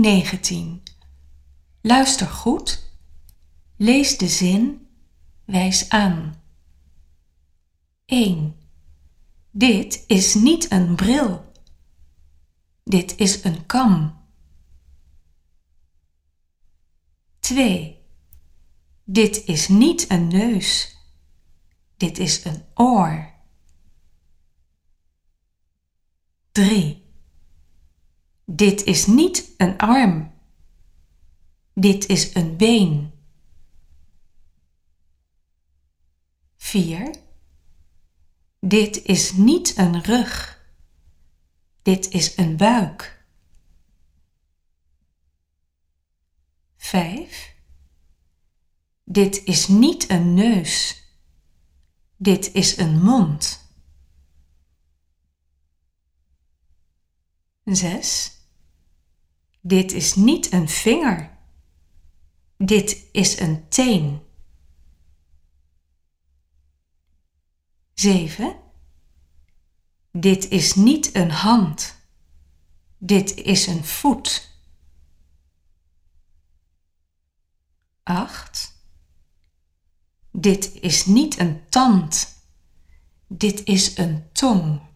19. Luister goed. Lees de zin. Wijs aan. 1. Dit is niet een bril. Dit is een kam. 2. Dit is niet een neus. Dit is een oor. 3. Dit is niet een arm. Dit is een been. 4. Dit is niet een rug. Dit is een buik. 5. Dit is niet een neus. Dit is een mond. 6. Dit is niet een vinger. Dit is een teen. 7. Dit is niet een hand. Dit is een voet. 8. Dit is niet een tand. Dit is een tong.